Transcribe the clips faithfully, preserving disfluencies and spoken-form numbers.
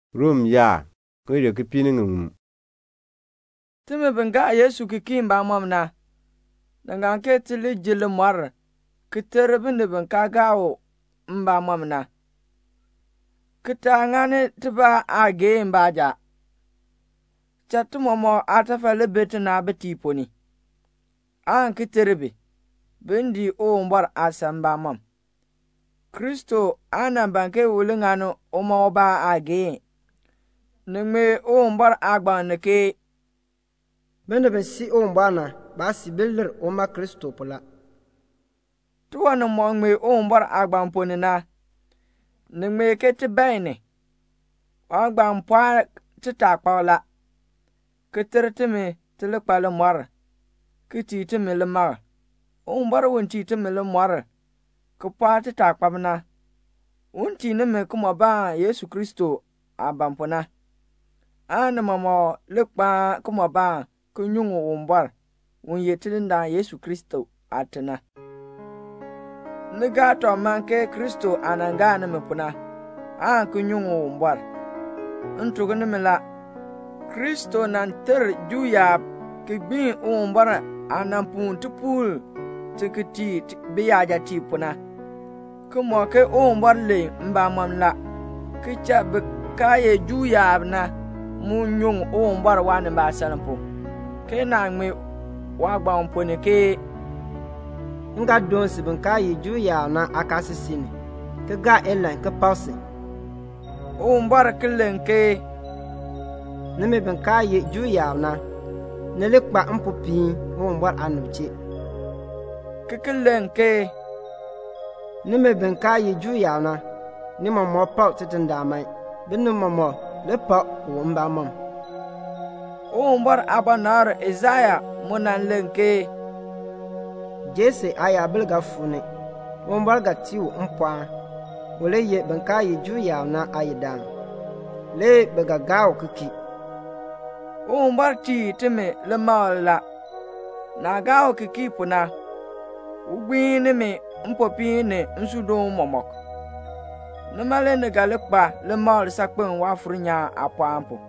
rum ya ko re ki pini ngum timi benga Yesu ki kimba mamna dangan ke tili jil mar kitere binde benka gawo mba mamna kita ngane tiba age mbaja chatu momo atafa lebete na beti poni an kiterebe bendi o mbar asamba mam Kristo ana banke wulingano omo ba age neme o mbar agba neke bende be si o mbana ba si beller o ma Kristo pola tuwa no mo ngme o mbar agba mponi na neme ke tibene agba mpwa tita kwala keterteme tele kwala mar kiti teme le mar o mbar wonti teme le mar ko pa tita kwabna wonti ne me kuma ba Yesu Kristo abampona ana mamo le pa kuma ba kunyungu umbar won yetinda Yesu Kristo atena niga to manke Kristo ananga ne mepuna a kunyungu umbar ntugo ne mela Kristo nan ter juya kigbi umbar anampun tupul tikiti biyaja tipuna kumo ke umbar le mba mamla kicha be kaye juya na munyung umbar wan ba salampo ke na ngme wa gba mpone ke nga don si ben ka yi ju ya na akasi sini ke ga elan ke pause o mbar kelen ke ne me ben ka yi ju ya na ne le kpa mpopi o mbar anuche ke kelen ke ne me ben ka yi ju ya na ni mo mo pa titinda mai bin no mo le pa o mba mom o mbar abanar Isaiah munan lenke Jesse aya bilga fune o mbar ga tiwo mpwa wole ye benka ye juya na ayidan le bega gawo kiki o mbar ti teme le mala na gawo kiki puna ugbini me mpopi ne nsudo momok namale ne galekpa le mal sakpen wa furunya apampo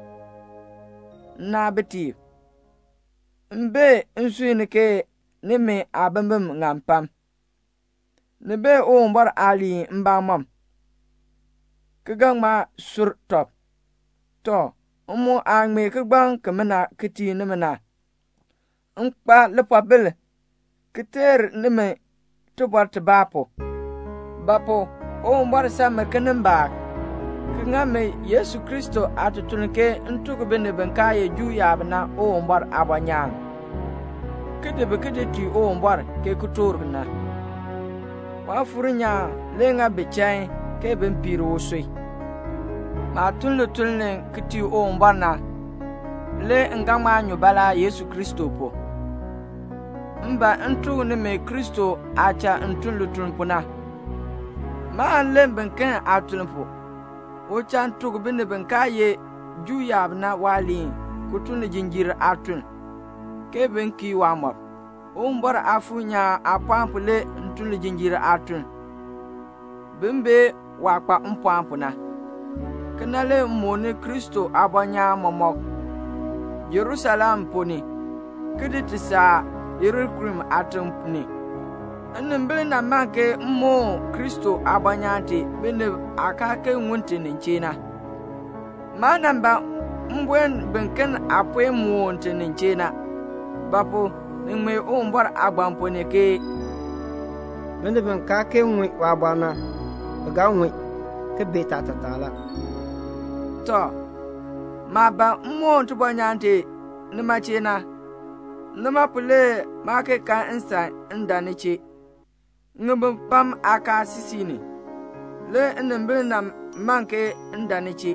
na beti mbe nsuini ke nime abambam ngampam nebe o mbar ali mba mam kigangma sur top to umu angme kigbang kemena kiti nimena nkpa lepabil kiter nime tubar tibapo bapo o mbar sama kenimba ngame Yesu Kristo atutunke ntugo bene benka ye ju yabna o mbar abanyang kede be kede ti o mbar ke kutorna wa furunya lenga bechay ke ben piro soi ma tunle tunle kiti o mbar na le ngama nyubala Yesu Kristo po mba ntugo ne me Kristo acha ntunlu tunpuna ma le benka atulpo o chan tug binde ben kaye ju yabna wali kutun jinjir atun ke ben ki wamor o mbar afunya apampule ntun jinjir atun bembe wakpa mpampuna kenale moni Kristo abanya momok Jerusalem poni kiditisa Yerusalem atun puni nembele na make mo Kristo abanyati bene akake ngunte ninchina manamba mbwen benken apwe mo nte ninchina bapo nme o mbar agbampone ke bende ben ka ke nwi wa bana ga nwi ke beta tatala to maba mo ntu banyante nima china nima pule make ka insa ndaniche ngebe pam aka sisini le nembele na manke ndanichi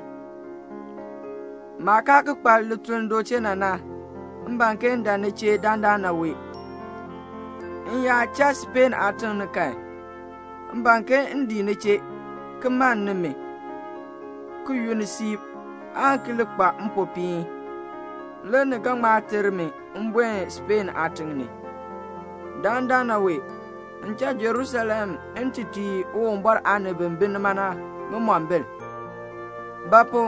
maka ka kpal lutundo chena na mbanke ndanichi danda na we nya cha Spain atun kai mbanke ndi neche kman neme ku yunisi ankle kpa mpopi le ne gama terme mbwe Spain atun ni danda na we ncha Jerusalem entity o mbar ane bembin mana ngomambel bapo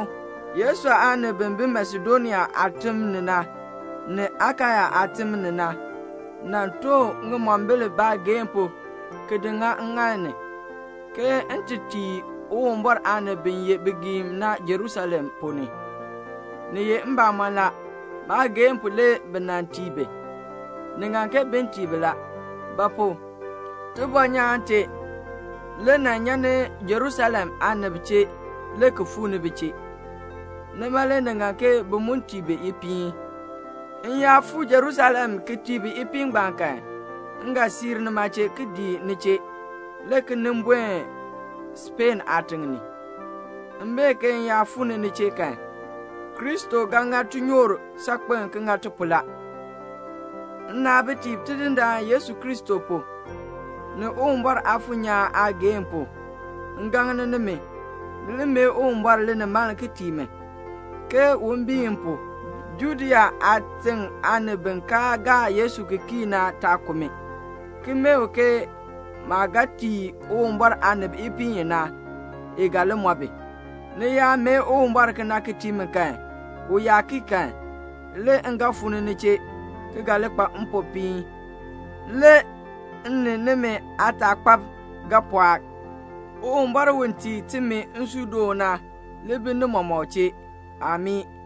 Yesu ane bembe Macedonia atem nina ne Akaya atem nina nan to ngumambele ba gempo kedinga ngane ke entity o mbor ane benye begim na Jerusalem poni ne ye mba mala ba gempo le benantibe ninganke bentibela bapo tubonya ante le na nyane Jerusalem ane biche le kufune biche ne male ninganke bumuntibe ipi ya fu Jerusalem kitibi iping banka nga sir na mache kidi niche lek nimbwe Spain atingni mbe ke ya fu ne niche kan Kristo ganga tunyor sakpen nga tupula na beti tidinda Yesu Kristo po ne umbar afunya agempo ngangana ne me le me umbar le ne man kitime ke umbimpo Judea atin ane benka ga Yesu kikina takume. Kime oke magati umbar ane ipinyena igale mwabe. Ne ya me umbar kena kitime kan. Uya kikan. Le nga fune neche kigale kwa mpopi. Le nne neme atakpap gapwa. Umbar wenti time nsudo na lebe ne mamoche. Ami.